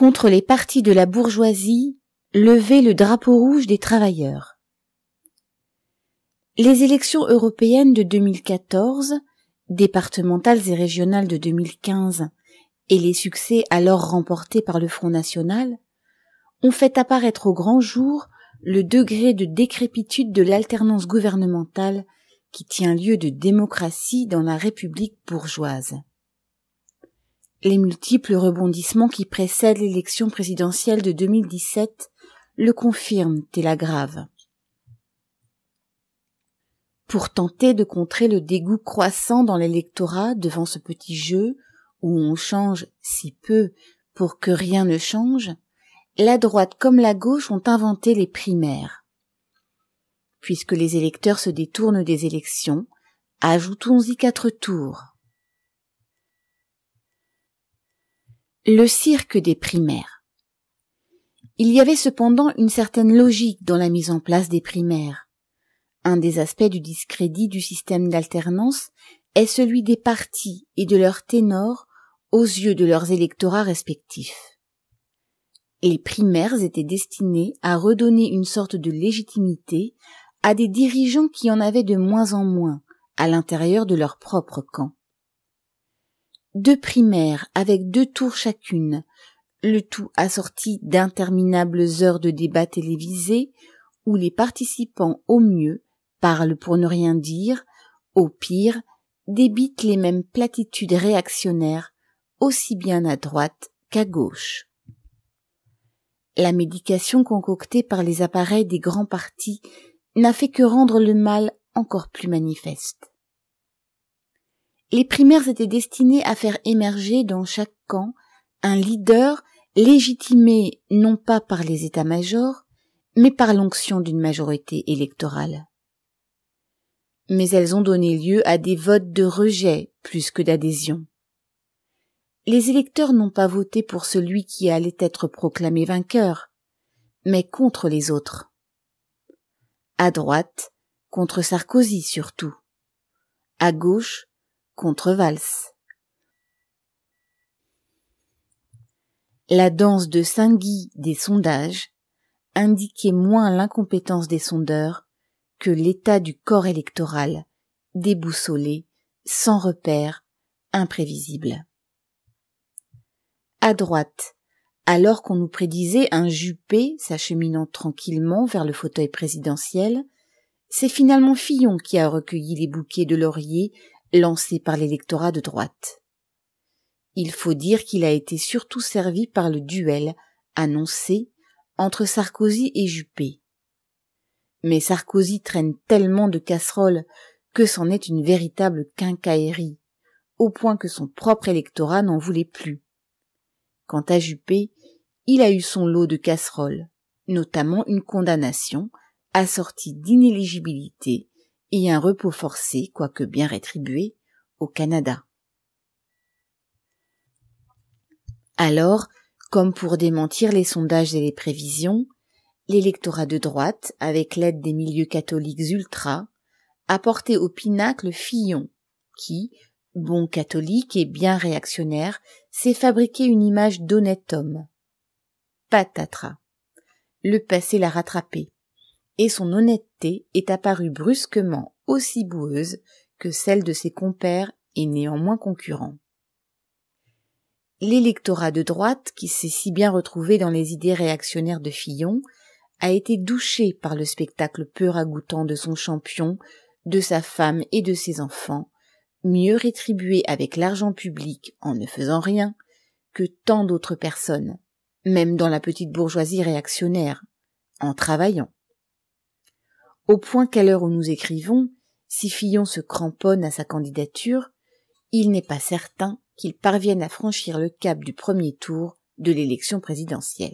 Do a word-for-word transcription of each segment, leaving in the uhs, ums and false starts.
Contre les partis de la bourgeoisie, levez le drapeau rouge des travailleurs. Les élections européennes de deux mille quatorze, départementales et régionales de deux mille quinze et les succès alors remportés par le Front National ont fait apparaître au grand jour le degré de décrépitude de l'alternance gouvernementale qui tient lieu de démocratie dans la République bourgeoise. Les multiples rebondissements qui précèdent l'élection présidentielle de deux mille dix-sept le confirment et l'aggravent. Pour tenter de contrer le dégoût croissant dans l'électorat devant ce petit jeu où on change si peu pour que rien ne change, la droite comme la gauche ont inventé les primaires. Puisque les électeurs se détournent des élections, ajoutons-y quatre tours. Le cirque des primaires. Il y avait cependant une certaine logique dans la mise en place des primaires. Un des aspects du discrédit du système d'alternance est celui des partis et de leurs ténors aux yeux de leurs électorats respectifs. Les primaires étaient destinées à redonner une sorte de légitimité à des dirigeants qui en avaient de moins en moins à l'intérieur de leur propre camp. Deux primaires avec deux tours chacune, le tout assorti d'interminables heures de débat télévisés où les participants au mieux parlent pour ne rien dire, au pire débitent les mêmes platitudes réactionnaires aussi bien à droite qu'à gauche. La médication concoctée par les appareils des grands partis n'a fait que rendre le mal encore plus manifeste. Les primaires étaient destinées à faire émerger dans chaque camp un leader légitimé non pas par les états-majors, mais par l'onction d'une majorité électorale. Mais elles ont donné lieu à des votes de rejet plus que d'adhésion. Les électeurs n'ont pas voté pour celui qui allait être proclamé vainqueur, mais contre les autres. À droite, contre Sarkozy surtout. À gauche, contre Valls. La danse de Saint-Guy des sondages indiquait moins l'incompétence des sondeurs que l'état du corps électoral, déboussolé, sans repère, imprévisible. À droite, alors qu'on nous prédisait un Juppé s'acheminant tranquillement vers le fauteuil présidentiel, c'est finalement Fillon qui a recueilli les bouquets de lauriers lancés par l'électorat de droite. Il faut dire qu'il a été surtout servi par le duel annoncé entre Sarkozy et Juppé. Mais Sarkozy traîne tellement de casseroles que c'en est une véritable quincaillerie, au point que son propre électorat n'en voulait plus. Quant à Juppé, il a eu son lot de casseroles, notamment une condamnation assortie d'inéligibilité et un repos forcé, quoique bien rétribué, au Canada. Alors, comme pour démentir les sondages et les prévisions, l'électorat de droite, avec l'aide des milieux catholiques ultras, a porté au pinacle Fillon, qui, bon catholique et bien réactionnaire, s'est fabriqué une image d'honnête homme. Patatras. Le passé l'a rattrapé, et son honnêteté est apparue brusquement aussi boueuse que celle de ses compères et néanmoins concurrents. L'électorat de droite, qui s'est si bien retrouvé dans les idées réactionnaires de Fillon, a été douché par le spectacle peu ragoûtant de son champion, de sa femme et de ses enfants, mieux rétribué avec l'argent public en ne faisant rien que tant d'autres personnes, même dans la petite bourgeoisie réactionnaire, en travaillant. Au point qu'à l'heure où nous écrivons, si Fillon se cramponne à sa candidature, il n'est pas certain qu'il parvienne à franchir le cap du premier tour de l'élection présidentielle.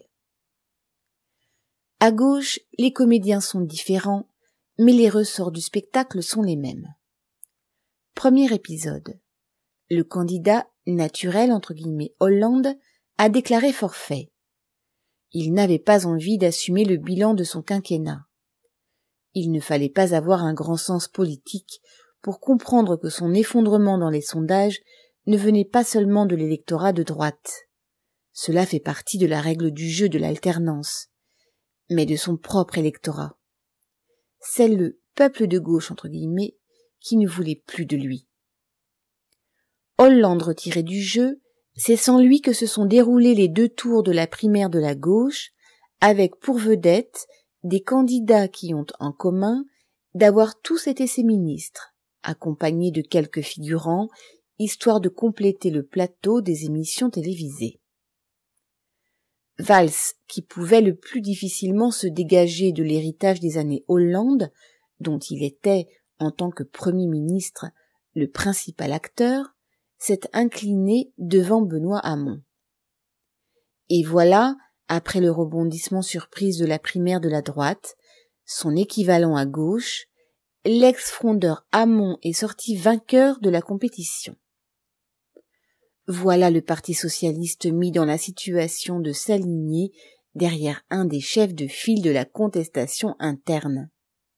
À gauche, les comédiens sont différents, mais les ressorts du spectacle sont les mêmes. Premier épisode. Le candidat naturel entre guillemets Hollande a déclaré forfait. Il n'avait pas envie d'assumer le bilan de son quinquennat. Il ne fallait pas avoir un grand sens politique pour comprendre que son effondrement dans les sondages ne venait pas seulement de l'électorat de droite. Cela fait partie de la règle du jeu de l'alternance, mais de son propre électorat. C'est le peuple de gauche, entre guillemets, qui ne voulait plus de lui. Hollande retiré du jeu, c'est sans lui que se sont déroulés les deux tours de la primaire de la gauche, avec pour vedette des candidats qui ont en commun d'avoir tous été ses ministres, accompagnés de quelques figurants, histoire de compléter le plateau des émissions télévisées. Valls, qui pouvait le plus difficilement se dégager de l'héritage des années Hollande, dont il était, en tant que Premier ministre, le principal acteur, s'est incliné devant Benoît Hamon. Et voilà, après le rebondissement surprise de la primaire de la droite, son équivalent à gauche, l'ex-frondeur Hamon est sorti vainqueur de la compétition. Voilà le Parti socialiste mis dans la situation de s'aligner derrière un des chefs de file de la contestation interne.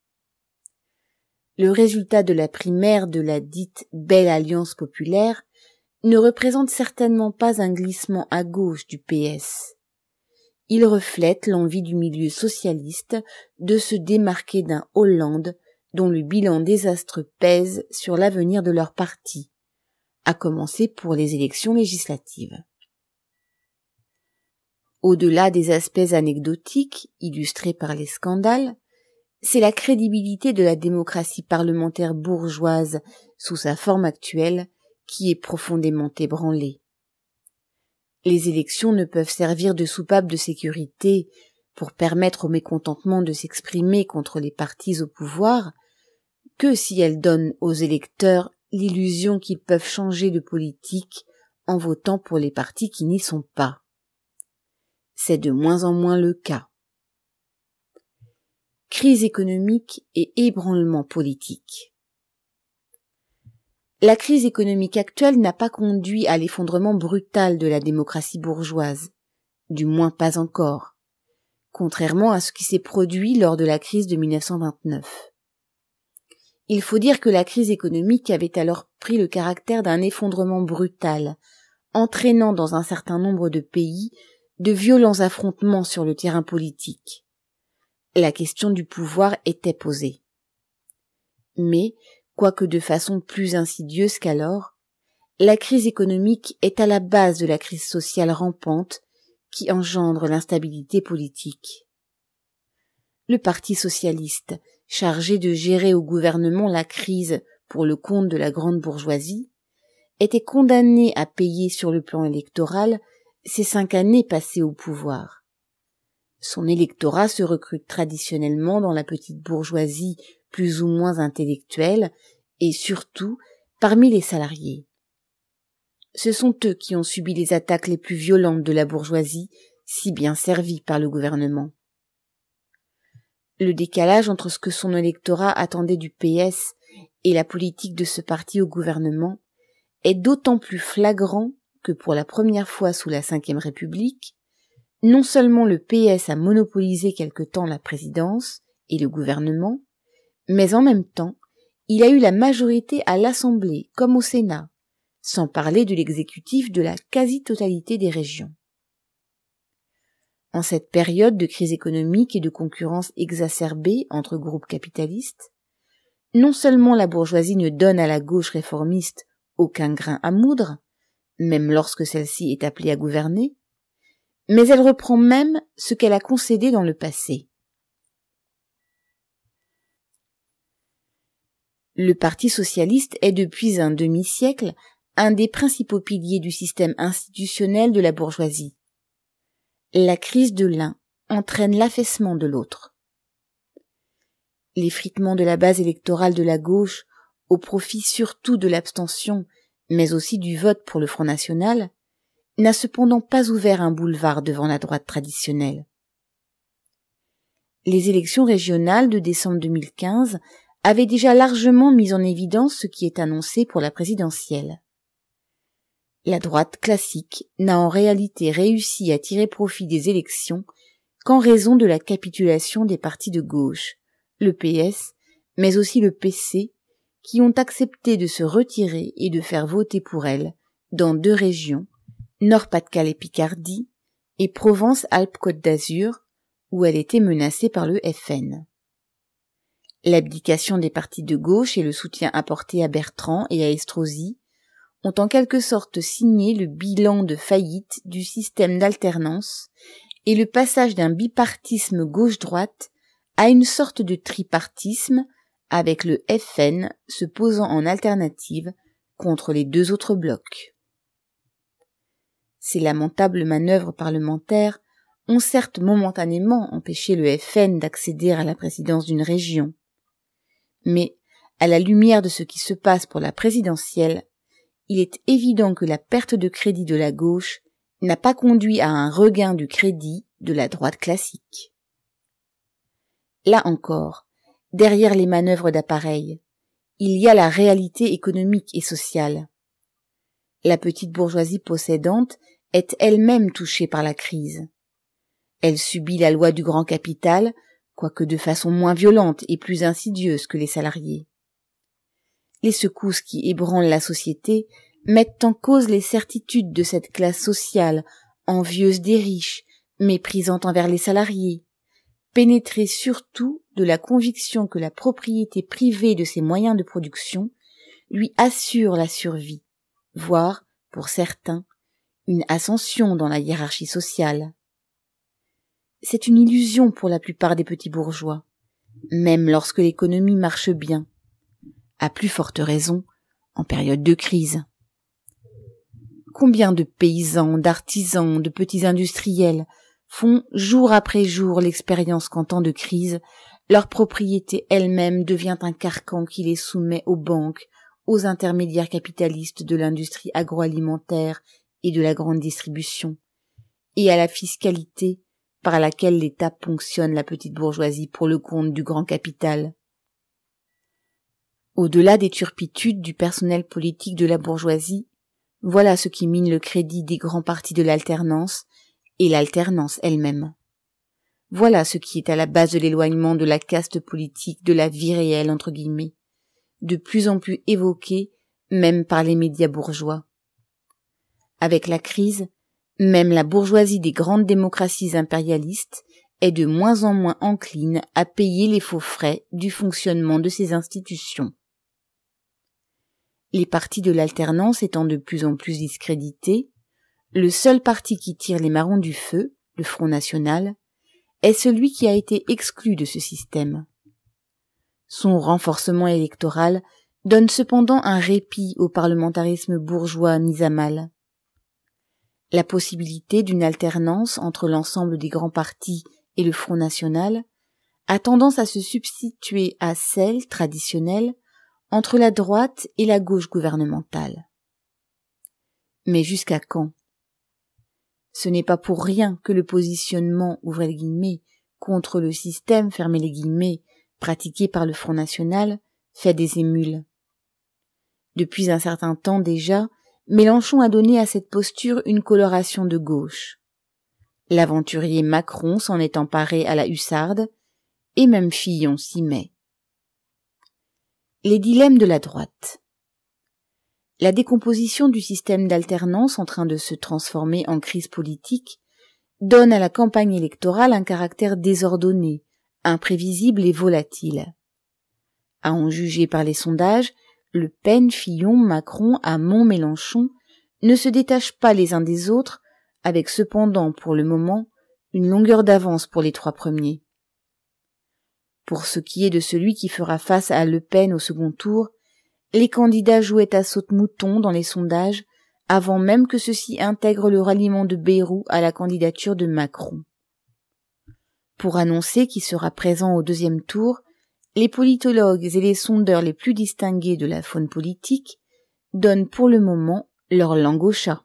Le résultat de la primaire de la dite Belle Alliance populaire ne représente certainement pas un glissement à gauche du P S. Il reflète l'envie du milieu socialiste de se démarquer d'un Hollande dont le bilan désastreux pèse sur l'avenir de leur parti, à commencer pour les élections législatives. Au-delà des aspects anecdotiques illustrés par les scandales, c'est la crédibilité de la démocratie parlementaire bourgeoise sous sa forme actuelle qui est profondément ébranlée. Les élections ne peuvent servir de soupape de sécurité pour permettre au mécontentement de s'exprimer contre les partis au pouvoir que si elles donnent aux électeurs l'illusion qu'ils peuvent changer de politique en votant pour les partis qui n'y sont pas. C'est de moins en moins le cas. Crise économique et ébranlement politique. La crise économique actuelle n'a pas conduit à l'effondrement brutal de la démocratie bourgeoise, du moins pas encore, contrairement à ce qui s'est produit lors de la crise de mille neuf cent vingt-neuf. Il faut dire que la crise économique avait alors pris le caractère d'un effondrement brutal, entraînant dans un certain nombre de pays de violents affrontements sur le terrain politique. La question du pouvoir était posée. Mais, quoique de façon plus insidieuse qu'alors, la crise économique est à la base de la crise sociale rampante qui engendre l'instabilité politique. Le Parti socialiste, chargé de gérer au gouvernement la crise pour le compte de la grande bourgeoisie, était condamné à payer sur le plan électoral ces cinq années passées au pouvoir. Son électorat se recrute traditionnellement dans la petite bourgeoisie plus ou moins intellectuelle et surtout parmi les salariés. Ce sont eux qui ont subi les attaques les plus violentes de la bourgeoisie, si bien servie par le gouvernement. Le décalage entre ce que son électorat attendait du P S et la politique de ce parti au gouvernement est d'autant plus flagrant que pour la première fois sous la Cinquième République, non seulement le P S a monopolisé quelque temps la présidence et le gouvernement, mais en même temps, il a eu la majorité à l'Assemblée comme au Sénat, sans parler de l'exécutif de la quasi-totalité des régions. En cette période de crise économique et de concurrence exacerbée entre groupes capitalistes, non seulement la bourgeoisie ne donne à la gauche réformiste aucun grain à moudre, même lorsque celle-ci est appelée à gouverner, mais elle reprend même ce qu'elle a concédé dans le passé. Le Parti socialiste est depuis un demi-siècle un des principaux piliers du système institutionnel de la bourgeoisie. La crise de l'un entraîne l'affaissement de l'autre. L'effritement de la base électorale de la gauche au profit surtout de l'abstention, mais aussi du vote pour le Front National, n'a cependant pas ouvert un boulevard devant la droite traditionnelle. Les élections régionales de décembre deux mille quinze avaient déjà largement mis en évidence ce qui est annoncé pour la présidentielle. La droite classique n'a en réalité réussi à tirer profit des élections qu'en raison de la capitulation des partis de gauche, le P S, mais aussi le P C, qui ont accepté de se retirer et de faire voter pour elle, dans deux régions, Nord-Pas-de-Calais-Picardie et Provence-Alpes-Côte d'Azur, où elle était menacée par le F N. L'abdication des partis de gauche et le soutien apporté à Bertrand et à Estrosi ont en quelque sorte signé le bilan de faillite du système d'alternance et le passage d'un bipartisme gauche-droite à une sorte de tripartisme avec le F N se posant en alternative contre les deux autres blocs. Ces lamentables manœuvres parlementaires ont certes momentanément empêché le F N d'accéder à la présidence d'une région, mais à la lumière de ce qui se passe pour la présidentielle, il est évident que la perte de crédit de la gauche n'a pas conduit à un regain du crédit de la droite classique. Là encore, derrière les manœuvres d'appareil, il y a la réalité économique et sociale. La petite bourgeoisie possédante est elle-même touchée par la crise. Elle subit la loi du grand capital, quoique de façon moins violente et plus insidieuse que les salariés. Les secousses qui ébranlent la société mettent en cause les certitudes de cette classe sociale, envieuse des riches, méprisante envers les salariés, pénétrée surtout de la conviction que la propriété privée de ses moyens de production lui assure la survie, voire, pour certains, une ascension dans la hiérarchie sociale. C'est une illusion pour la plupart des petits bourgeois, même lorsque l'économie marche bien, à plus forte raison en période de crise. Combien de paysans, d'artisans, de petits industriels font jour après jour l'expérience qu'en temps de crise, leur propriété elle-même devient un carcan qui les soumet aux banques, aux intermédiaires capitalistes de l'industrie agroalimentaire et de la grande distribution, et à la fiscalité par laquelle l'État ponctionne la petite bourgeoisie pour le compte du grand capital. Au-delà des turpitudes du personnel politique de la bourgeoisie, voilà ce qui mine le crédit des grands partis de l'alternance et l'alternance elle-même. Voilà ce qui est à la base de l'éloignement de la caste politique de la vie réelle, entre guillemets, de plus en plus évoquée même par les médias bourgeois. Avec la crise, même la bourgeoisie des grandes démocraties impérialistes est de moins en moins encline à payer les faux frais du fonctionnement de ces institutions. Les partis de l'alternance étant de plus en plus discrédités, le seul parti qui tire les marrons du feu, le Front National, est celui qui a été exclu de ce système. Son renforcement électoral donne cependant un répit au parlementarisme bourgeois mis à mal. La possibilité d'une alternance entre l'ensemble des grands partis et le Front National a tendance à se substituer à celle traditionnelle entre la droite et la gauche gouvernementale. Mais jusqu'à quand? Ce n'est pas pour rien que le positionnement, ouvrez les guillemets, contre le système, fermez les guillemets, pratiqué par le Front National, fait des émules. Depuis un certain temps déjà, Mélenchon a donné à cette posture une coloration de gauche. L'aventurier Macron s'en est emparé à la hussarde, et même Fillon s'y met. Les dilemmes de la droite. La décomposition du système d'alternance en train de se transformer en crise politique donne à la campagne électorale un caractère désordonné, imprévisible et volatile. À en juger par les sondages, Le Pen, Fillon, Macron, Hamon, Mélenchon ne se détachent pas les uns des autres, avec cependant, pour le moment, une longueur d'avance pour les trois premiers. Pour ce qui est de celui qui fera face à Le Pen au second tour, les candidats jouaient à saute-mouton dans les sondages avant même que ceux-ci intègrent le ralliement de Bayrou à la candidature de Macron. Pour annoncer qui sera présent au deuxième tour, les politologues et les sondeurs les plus distingués de la faune politique donnent pour le moment leur langue au chat.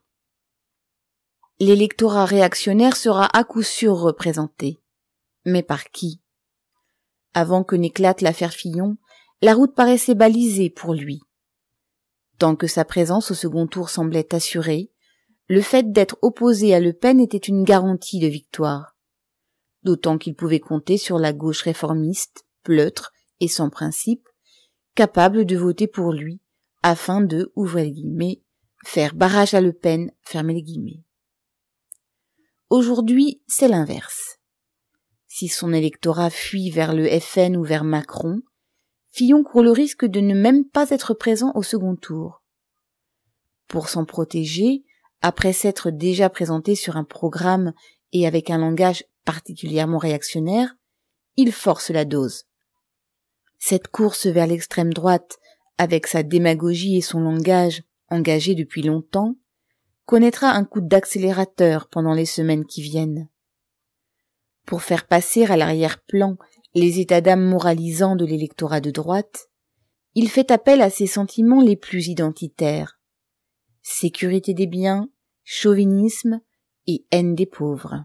L'électorat réactionnaire sera à coup sûr représenté. Mais par qui? Avant que n'éclate l'affaire Fillon, la route paraissait balisée pour lui. Tant que sa présence au second tour semblait assurée, le fait d'être opposé à Le Pen était une garantie de victoire. D'autant qu'il pouvait compter sur la gauche réformiste, pleutre et sans principe, capable de voter pour lui, afin de, ouvrez les guillemets, faire barrage à Le Pen, fermez les guillemets. Aujourd'hui, c'est l'inverse. Si son électorat fuit vers le F N ou vers Macron, Fillon court le risque de ne même pas être présent au second tour. Pour s'en protéger, après s'être déjà présenté sur un programme et avec un langage particulièrement réactionnaire, il force la dose. Cette course vers l'extrême droite, avec sa démagogie et son langage engagé depuis longtemps, connaîtra un coup d'accélérateur pendant les semaines qui viennent. Pour faire passer à l'arrière-plan les états d'âme moralisants de l'électorat de droite, il fait appel à ses sentiments les plus identitaires. Sécurité des biens, chauvinisme et haine des pauvres.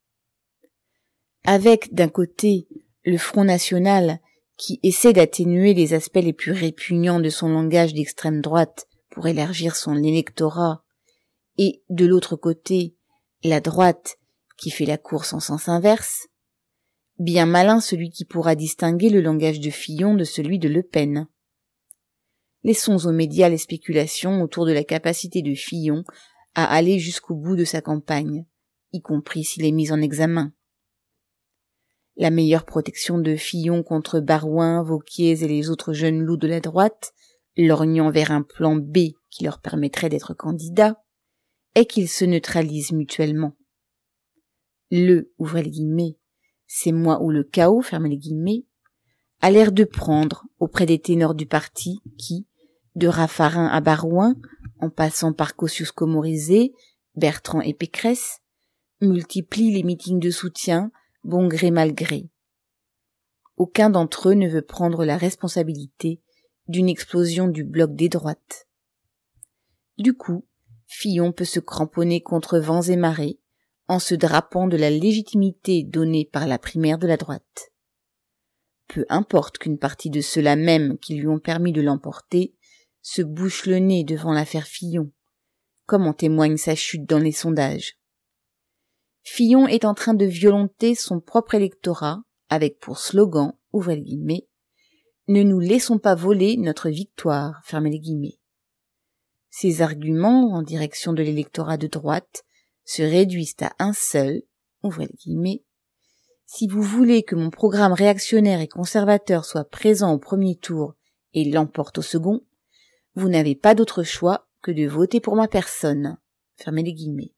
Avec, d'un côté, le Front National qui essaie d'atténuer les aspects les plus répugnants de son langage d'extrême droite pour élargir son électorat, et de l'autre côté, la droite qui fait la course en sens inverse, bien malin celui qui pourra distinguer le langage de Fillon de celui de Le Pen. Laissons aux médias les spéculations autour de la capacité de Fillon à aller jusqu'au bout de sa campagne, y compris s'il est mis en examen. La meilleure protection de Fillon contre Barouin, Wauquiez et les autres jeunes loups de la droite, lorgnant vers un plan B qui leur permettrait d'être candidats, est qu'ils se neutralisent mutuellement. Le, ouvrez les guillemets, c'est moi ou le chaos, fermez les guillemets, a l'air de prendre auprès des ténors du parti qui, de Raffarin à Barouin, en passant par Kosciusko-Morizet, Bertrand et Pécresse, multiplient les meetings de soutien, bon gré mal gré. Aucun d'entre eux ne veut prendre la responsabilité d'une explosion du bloc des droites. Du coup, Fillon peut se cramponner contre vents et marées en se drapant de la légitimité donnée par la primaire de la droite. Peu importe qu'une partie de ceux-là même qui lui ont permis de l'emporter se bouche le nez devant l'affaire Fillon, comme en témoigne sa chute dans les sondages. Fillon est en train de violenter son propre électorat avec pour slogan, ouvrez les guillemets, « Ne nous laissons pas voler notre victoire », fermez les guillemets. Ses arguments en direction de l'électorat de droite se réduisent à un seul, ouvrez les guillemets, « Si vous voulez que mon programme réactionnaire et conservateur soit présent au premier tour et l'emporte au second, vous n'avez pas d'autre choix que de voter pour ma personne », fermez les guillemets.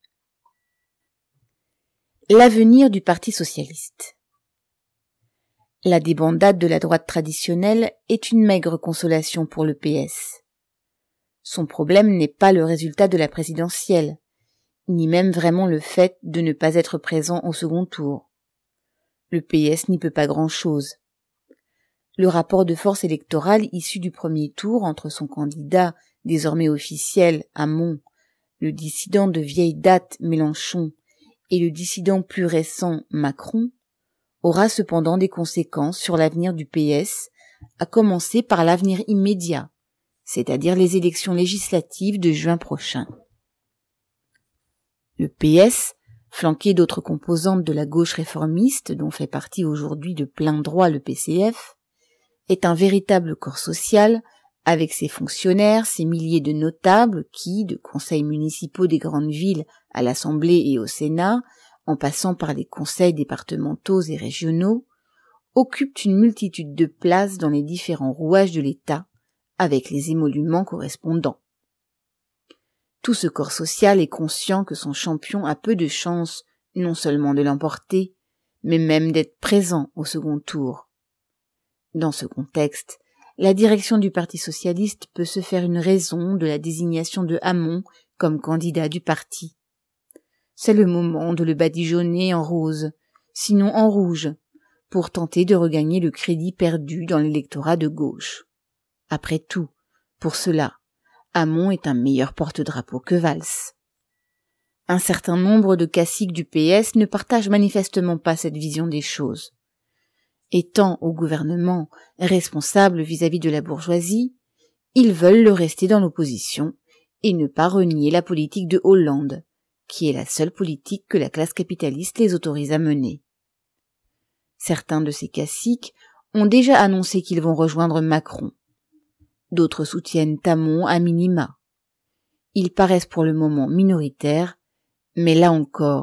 L'avenir du Parti socialiste. La débandade de la droite traditionnelle est une maigre consolation pour le P S. Son problème n'est pas le résultat de la présidentielle, ni même vraiment le fait de ne pas être présent au second tour. Le P S n'y peut pas grand-chose. Le rapport de force électorale issu du premier tour entre son candidat, désormais officiel, Hamon, le dissident de vieille date, Mélenchon, et le dissident plus récent, Macron, aura cependant des conséquences sur l'avenir du P S, à commencer par l'avenir immédiat, c'est-à-dire les élections législatives de juin prochain. Le P S, flanqué d'autres composantes de la gauche réformiste dont fait partie aujourd'hui de plein droit le P C F, est un véritable corps social avec ses fonctionnaires, ses milliers de notables qui, de conseils municipaux des grandes villes à l'Assemblée et au Sénat, en passant par les conseils départementaux et régionaux, occupent une multitude de places dans les différents rouages de l'État, avec les émoluments correspondants. Tout ce corps social est conscient que son champion a peu de chances non seulement de l'emporter, mais même d'être présent au second tour. Dans ce contexte, la direction du Parti socialiste peut se faire une raison de la désignation de Hamon comme candidat du parti. C'est le moment de le badigeonner en rose, sinon en rouge, pour tenter de regagner le crédit perdu dans l'électorat de gauche. Après tout, pour cela, Hamon est un meilleur porte-drapeau que Valls. Un certain nombre de caciques du P S ne partagent manifestement pas cette vision des choses. Étant au gouvernement responsable vis-à-vis de la bourgeoisie, ils veulent le rester dans l'opposition et ne pas renier la politique de Hollande, qui est la seule politique que la classe capitaliste les autorise à mener. Certains de ces caciques ont déjà annoncé qu'ils vont rejoindre Macron. D'autres soutiennent Hamon à minima. Ils paraissent pour le moment minoritaires, mais là encore,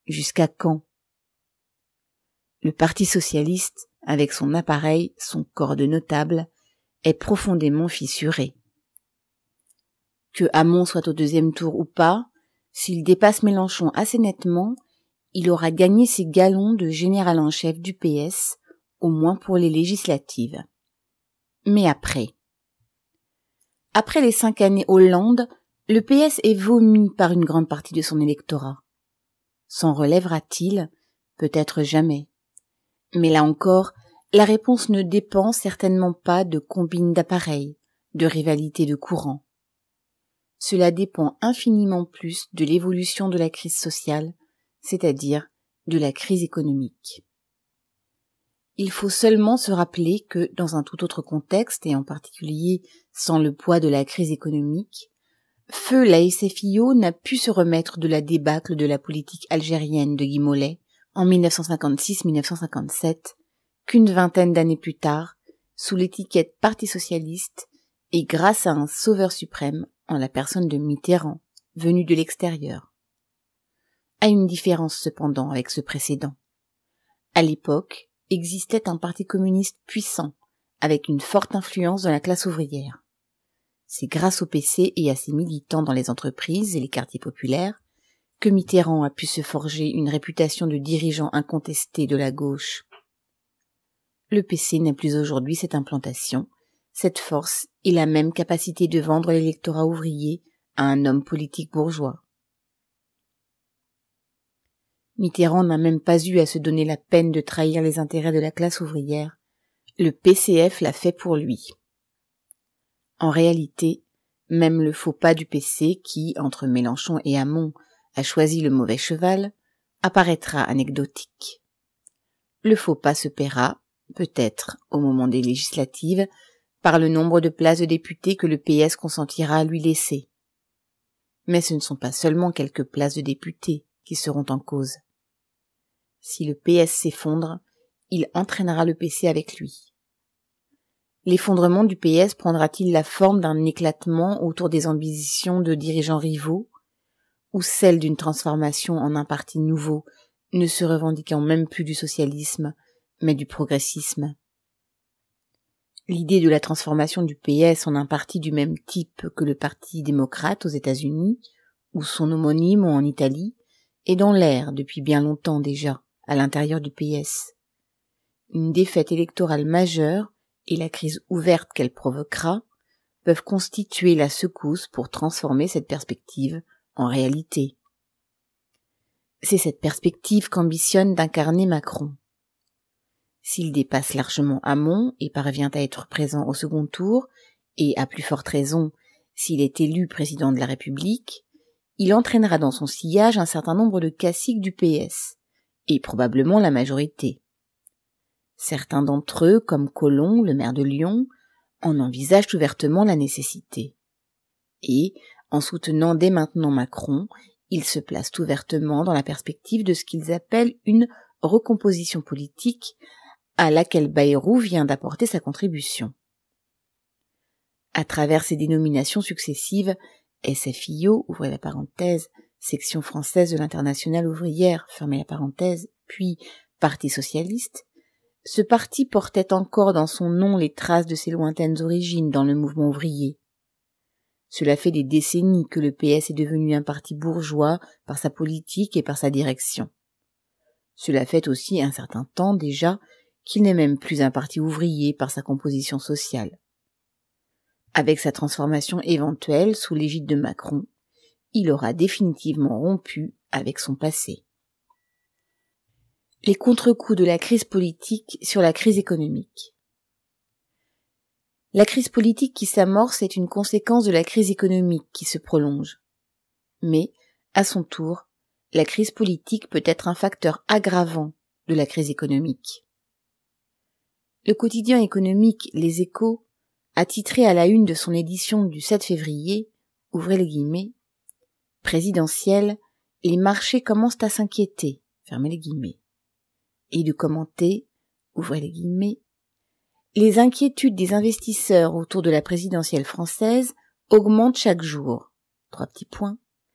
Jusqu'à quand? Le Parti socialiste, avec son appareil, son corps de notables, est profondément fissuré. Que Hamon soit au deuxième tour ou pas, s'il dépasse Mélenchon assez nettement, il aura gagné ses galons de général en chef du P S, au moins pour les législatives. Mais après Après les cinq années Hollande, le P S est vomi par une grande partie de son électorat. S'en relèvera-t-il? Peut-être jamais. Mais là encore, la réponse ne dépend certainement pas de combines d'appareils, de rivalités de courants. Cela dépend infiniment plus de l'évolution de la crise sociale, c'est-à-dire de la crise économique. Il faut seulement se rappeler que, dans un tout autre contexte, et en particulier sans le poids de la crise économique, feu la S F I O n'a pu se remettre de la débâcle de la politique algérienne de Guy Mollet en mille neuf cent cinquante-six mille neuf cent cinquante-sept qu'une vingtaine d'années plus tard, sous l'étiquette Parti socialiste, et grâce à un sauveur suprême en la personne de Mitterrand, venu de l'extérieur. À une différence cependant avec ce précédent. À l'époque, existait un parti communiste puissant, avec une forte influence dans la classe ouvrière. C'est grâce au P C et à ses militants dans les entreprises et les quartiers populaires que Mitterrand a pu se forger une réputation de dirigeant incontesté de la gauche. Le P C n'a plus aujourd'hui cette implantation, cette force et la même capacité de vendre l'électorat ouvrier à un homme politique bourgeois. Mitterrand n'a même pas eu à se donner la peine de trahir les intérêts de la classe ouvrière. Le P C F l'a fait pour lui. En réalité, même le faux pas du P C qui, entre Mélenchon et Hamon, a choisi le mauvais cheval, apparaîtra anecdotique. Le faux pas se paiera, peut-être, au moment des législatives, par le nombre de places de députés que le P S consentira à lui laisser. Mais ce ne sont pas seulement quelques places de députés qui seront en cause. Si le P S s'effondre, il entraînera le P C avec lui. L'effondrement du P S prendra-t-il la forme d'un éclatement autour des ambitions de dirigeants rivaux, ou celle d'une transformation en un parti nouveau, ne se revendiquant même plus du socialisme, mais du progressisme? L'idée de la transformation du P S en un parti du même type que le Parti démocrate aux États-Unis, ou son homonyme en Italie, est dans l'air depuis bien longtemps déjà, à l'intérieur du P S. Une défaite électorale majeure et la crise ouverte qu'elle provoquera peuvent constituer la secousse pour transformer cette perspective en réalité. C'est cette perspective qu'ambitionne d'incarner Macron. S'il dépasse largement Hamon et parvient à être présent au second tour, et à plus forte raison s'il est élu président de la République, il entraînera dans son sillage un certain nombre de caciques du P S, et probablement la majorité. Certains d'entre eux, comme Collomb, le maire de Lyon, en envisagent ouvertement la nécessité. Et, en soutenant dès maintenant Macron, ils se placent ouvertement dans la perspective de ce qu'ils appellent une recomposition politique à laquelle Bayrou vient d'apporter sa contribution. À travers ces dénominations successives, S F I O, ouvrez la parenthèse, section française de l'Internationale ouvrière, fermez la parenthèse, puis Parti socialiste, ce parti portait encore dans son nom les traces de ses lointaines origines dans le mouvement ouvrier. Cela fait des décennies que le P S est devenu un parti bourgeois par sa politique et par sa direction. Cela fait aussi un certain temps déjà qu'il n'est même plus un parti ouvrier par sa composition sociale. Avec sa transformation éventuelle sous l'égide de Macron, il aura définitivement rompu avec son passé. Les contre-coups de la crise politique sur la crise économique. La crise politique qui s'amorce est une conséquence de la crise économique qui se prolonge. Mais, à son tour, la crise politique peut être un facteur aggravant de la crise économique. Le quotidien économique Les Échos a titré à la une de son édition du sept février, ouvrez les guillemets, présidentielle, les marchés commencent à s'inquiéter, fermez les guillemets, et de commenter, ouvrez les guillemets, les inquiétudes des investisseurs autour de la présidentielle française augmentent chaque jour, trois petits points,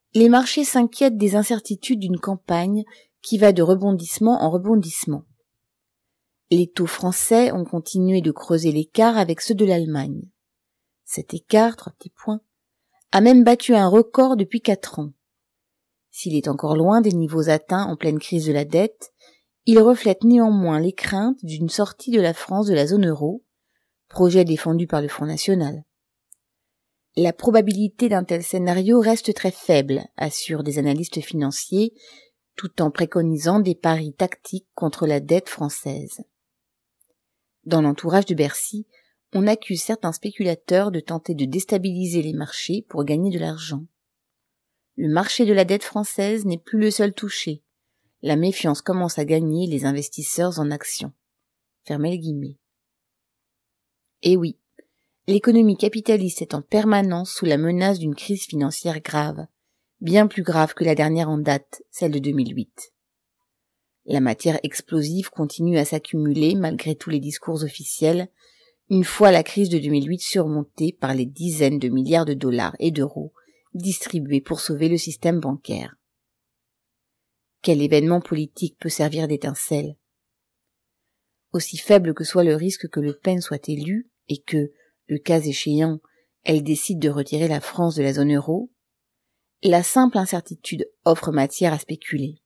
les marchés s'inquiètent des incertitudes d'une campagne qui va de rebondissement en rebondissement. Les taux français ont continué de creuser l'écart avec ceux de l'Allemagne. Cet écart, trois petits points, a même battu un record depuis quatre ans. S'il est encore loin des niveaux atteints en pleine crise de la dette, il reflète néanmoins les craintes d'une sortie de la France de la zone euro, projet défendu par le Front National. La probabilité d'un tel scénario reste très faible, assurent des analystes financiers, tout en préconisant des paris tactiques contre la dette française. Dans l'entourage de Bercy, on accuse certains spéculateurs de tenter de déstabiliser les marchés pour gagner de l'argent. Le marché de la dette française n'est plus le seul touché. La méfiance commence à gagner les investisseurs en actions. Fermez les guillemets. Et oui, l'économie capitaliste est en permanence sous la menace d'une crise financière grave, bien plus grave que la dernière en date, celle de deux mille huit. La matière explosive continue à s'accumuler malgré tous les discours officiels, une fois la crise de deux mille huit surmontée par les dizaines de milliards de dollars et d'euros distribués pour sauver le système bancaire. Quel événement politique peut servir d'étincelle? Aussi faible que soit le risque que Le Pen soit élue et que, le cas échéant, elle décide de retirer la France de la zone euro, la simple incertitude offre matière à spéculer.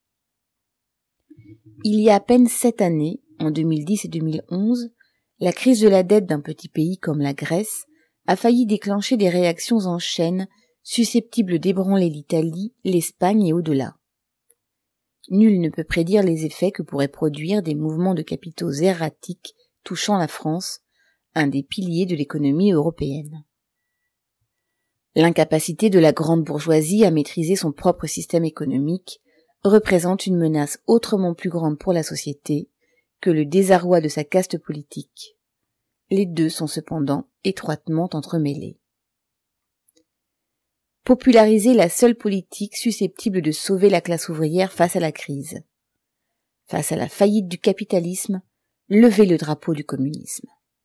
Il y a à peine sept années, en deux mille dix et deux mille onze, la crise de la dette d'un petit pays comme la Grèce a failli déclencher des réactions en chaîne susceptibles d'ébranler l'Italie, l'Espagne et au-delà. Nul ne peut prédire les effets que pourraient produire des mouvements de capitaux erratiques touchant la France, un des piliers de l'économie européenne. L'incapacité de la grande bourgeoisie à maîtriser son propre système économique représente une menace autrement plus grande pour la société que le désarroi de sa caste politique. Les deux sont cependant étroitement entremêlés. Populariser la seule politique susceptible de sauver la classe ouvrière face à la crise. Face à la faillite du capitalisme, lever le drapeau du communisme.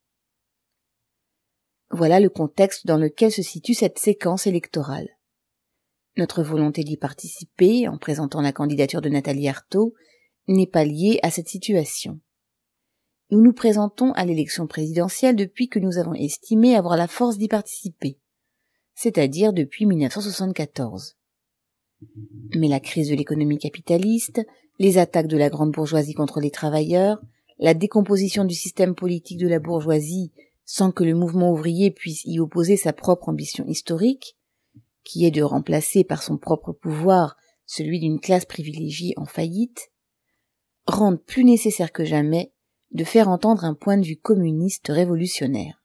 Voilà le contexte dans lequel se situe cette séquence électorale. Notre volonté d'y participer, en présentant la candidature de Nathalie Arthaud, n'est pas liée à cette situation. Nous nous présentons à l'élection présidentielle depuis que nous avons estimé avoir la force d'y participer, c'est-à-dire depuis mille neuf cent soixante-quatorze. Mais la crise de l'économie capitaliste, les attaques de la grande bourgeoisie contre les travailleurs, la décomposition du système politique de la bourgeoisie sans que le mouvement ouvrier puisse y opposer sa propre ambition historique, qui est de remplacer par son propre pouvoir celui d'une classe privilégiée en faillite, rendent plus nécessaire que jamais de faire entendre un point de vue communiste révolutionnaire.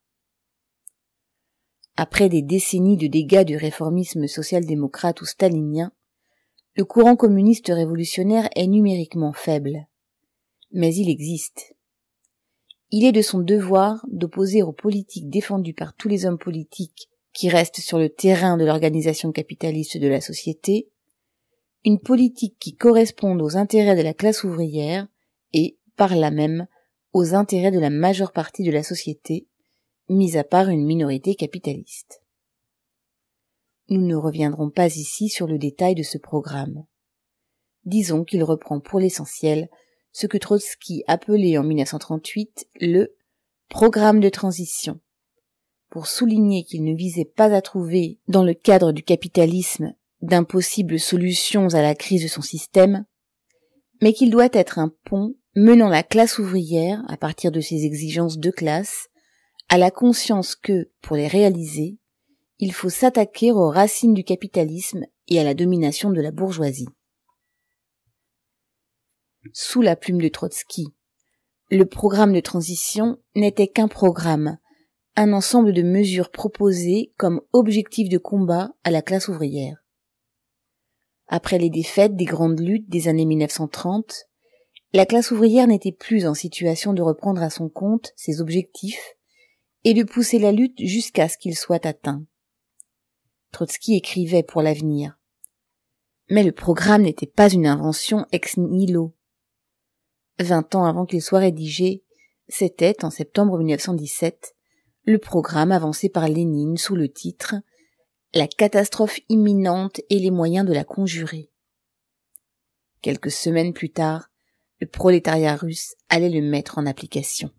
Après des décennies de dégâts du réformisme social-démocrate ou stalinien, le courant communiste révolutionnaire est numériquement faible. Mais il existe. Il est de son devoir d'opposer aux politiques défendues par tous les hommes politiques qui restent sur le terrain de l'organisation capitaliste de la société, une politique qui corresponde aux intérêts de la classe ouvrière et, par là même, aux intérêts de la majeure partie de la société, mis à part une minorité capitaliste. Nous ne reviendrons pas ici sur le détail de ce programme. Disons qu'il reprend pour l'essentiel ce que Trotsky appelait en mille neuf cent trente-huit le « programme de transition », pour souligner qu'il ne visait pas à trouver, dans le cadre du capitalisme, d'impossibles solutions à la crise de son système, mais qu'il doit être un pont menant la classe ouvrière, à partir de ses exigences de classe, à la conscience que, pour les réaliser, il faut s'attaquer aux racines du capitalisme et à la domination de la bourgeoisie. Sous la plume de Trotsky, le programme de transition n'était qu'un programme, un ensemble de mesures proposées comme objectif de combat à la classe ouvrière. Après les défaites des grandes luttes des années mille neuf cent trente, la classe ouvrière n'était plus en situation de reprendre à son compte ses objectifs et de pousser la lutte jusqu'à ce qu'ils soient atteints. Trotsky écrivait pour l'avenir. Mais le programme n'était pas une invention ex nihilo. Vingt ans avant qu'il soit rédigé, c'était, en septembre mille neuf cent dix-sept, le programme avancé par Lénine sous le titre « la catastrophe imminente et les moyens de la conjurer. Quelques semaines plus tard, le prolétariat russe allait le mettre en application.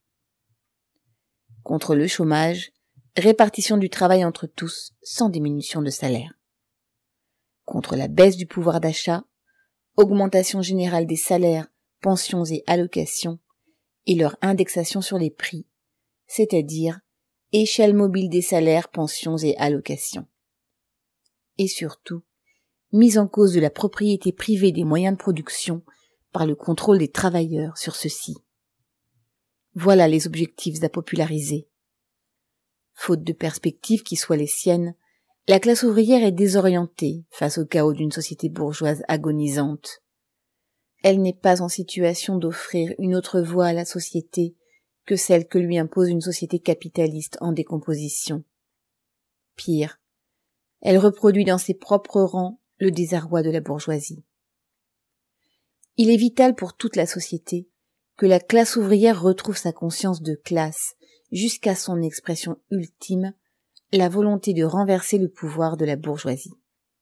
Contre le chômage, répartition du travail entre tous sans diminution de salaire. Contre la baisse du pouvoir d'achat, augmentation générale des salaires, pensions et allocations, et leur indexation sur les prix, c'est-à-dire échelle mobile des salaires, pensions et allocations. Et surtout, mise en cause de la propriété privée des moyens de production par le contrôle des travailleurs sur ceux-ci. Voilà les objectifs à populariser. Faute de perspectives qui soient les siennes, la classe ouvrière est désorientée face au chaos d'une société bourgeoise agonisante. Elle n'est pas en situation d'offrir une autre voie à la société que celle que lui impose une société capitaliste en décomposition. Pire, elle reproduit dans ses propres rangs le désarroi de la bourgeoisie. Il est vital pour toute la société que la classe ouvrière retrouve sa conscience de classe jusqu'à son expression ultime, la volonté de renverser le pouvoir de la bourgeoisie.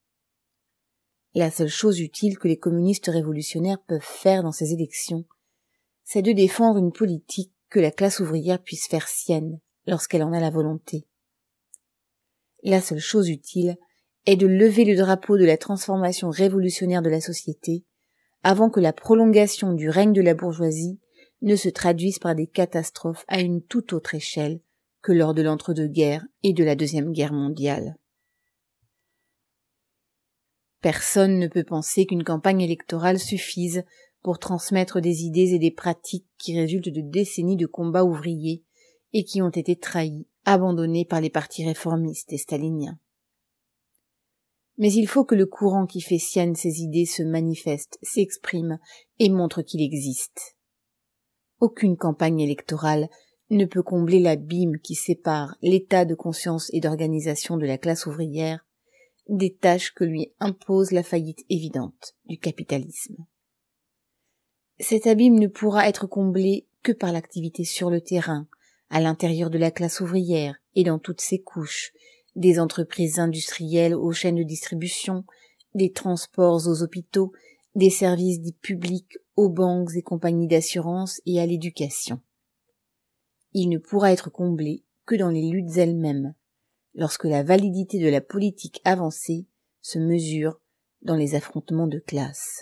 La seule chose utile que les communistes révolutionnaires peuvent faire dans ces élections, c'est de défendre une politique que la classe ouvrière puisse faire sienne lorsqu'elle en a la volonté. La seule chose utile est de lever le drapeau de la transformation révolutionnaire de la société avant que la prolongation du règne de la bourgeoisie ne se traduise par des catastrophes à une toute autre échelle que lors de l'entre-deux-guerres et de la Deuxième Guerre mondiale. Personne ne peut penser qu'une campagne électorale suffise pour transmettre des idées et des pratiques qui résultent de décennies de combats ouvriers et qui ont été trahis, abandonnés par les partis réformistes et staliniens. Mais il faut que le courant qui fait sienne ces idées se manifeste, s'exprime et montre qu'il existe. Aucune campagne électorale ne peut combler l'abîme qui sépare l'état de conscience et d'organisation de la classe ouvrière des tâches que lui impose la faillite évidente du capitalisme. Cet abîme ne pourra être comblé que par l'activité sur le terrain, à l'intérieur de la classe ouvrière et dans toutes ses couches, des entreprises industrielles aux chaînes de distribution, des transports aux hôpitaux, des services dits publics aux banques et compagnies d'assurance et à l'éducation. Il ne pourra être comblé que dans les luttes elles-mêmes, lorsque la validité de la politique avancée se mesure dans les affrontements de classe.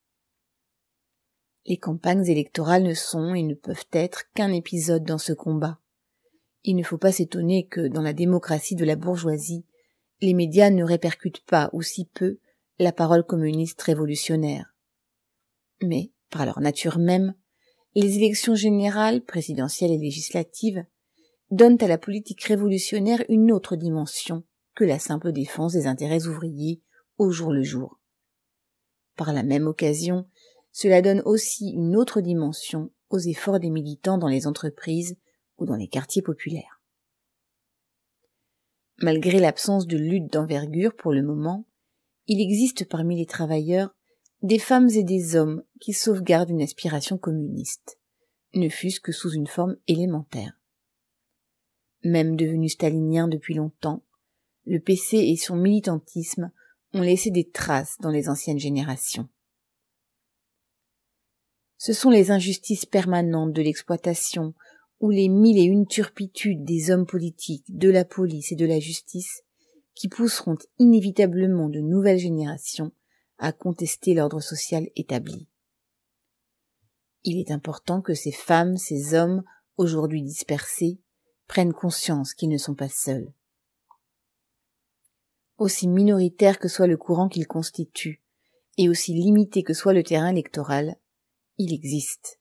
Les campagnes électorales ne sont et ne peuvent être qu'un épisode dans ce combat. Il ne faut pas s'étonner que, dans la démocratie de la bourgeoisie, les médias ne répercutent pas, ou si peu, la parole communiste révolutionnaire. Mais, par leur nature même, les élections générales, présidentielles et législatives, donnent à la politique révolutionnaire une autre dimension que la simple défense des intérêts ouvriers au jour le jour. Par la même occasion, cela donne aussi une autre dimension aux efforts des militants dans les entreprises ou dans les quartiers populaires. Malgré l'absence de lutte d'envergure pour le moment, il existe parmi les travailleurs des femmes et des hommes qui sauvegardent une aspiration communiste, ne fût-ce que sous une forme élémentaire. Même devenu stalinien depuis longtemps, le P C et son militantisme ont laissé des traces dans les anciennes générations. Ce sont les injustices permanentes de l'exploitation ou les mille et une turpitudes des hommes politiques, de la police et de la justice qui pousseront inévitablement de nouvelles générations à contester l'ordre social établi. Il est important que ces femmes, ces hommes, aujourd'hui dispersés, prennent conscience qu'ils ne sont pas seuls. Aussi minoritaire que soit le courant qu'ils constituent, et aussi limité que soit le terrain électoral, il existe.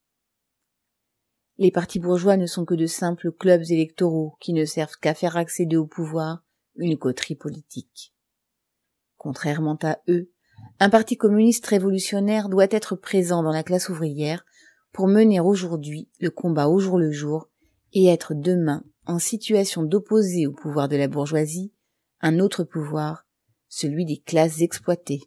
Les partis bourgeois ne sont que de simples clubs électoraux qui ne servent qu'à faire accéder au pouvoir une coterie politique. Contrairement à eux, un parti communiste révolutionnaire doit être présent dans la classe ouvrière pour mener aujourd'hui le combat au jour le jour et être demain en situation d'opposer au pouvoir de la bourgeoisie un autre pouvoir, celui des classes exploitées.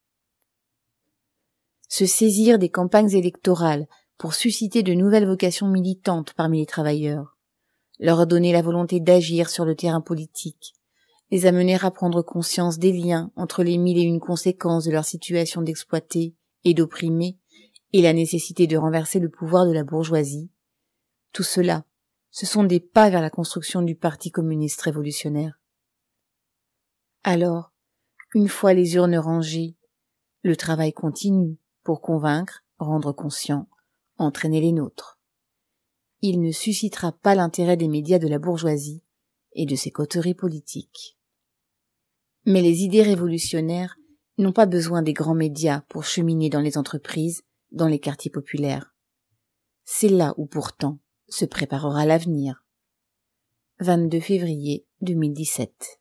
Se saisir des campagnes électorales pour susciter de nouvelles vocations militantes parmi les travailleurs, leur donner la volonté d'agir sur le terrain politique, les amener à prendre conscience des liens entre les mille et une conséquences de leur situation d'exploité et d'opprimé et la nécessité de renverser le pouvoir de la bourgeoisie, tout cela, ce sont des pas vers la construction du Parti communiste révolutionnaire. Alors, une fois les urnes rangées, le travail continue pour convaincre, rendre conscient, entraîner les nôtres. Il ne suscitera pas l'intérêt des médias de la bourgeoisie et de ses coteries politiques. Mais les idées révolutionnaires n'ont pas besoin des grands médias pour cheminer dans les entreprises, dans les quartiers populaires. C'est là où pourtant se préparera l'avenir. vingt-deux février deux mille dix-sept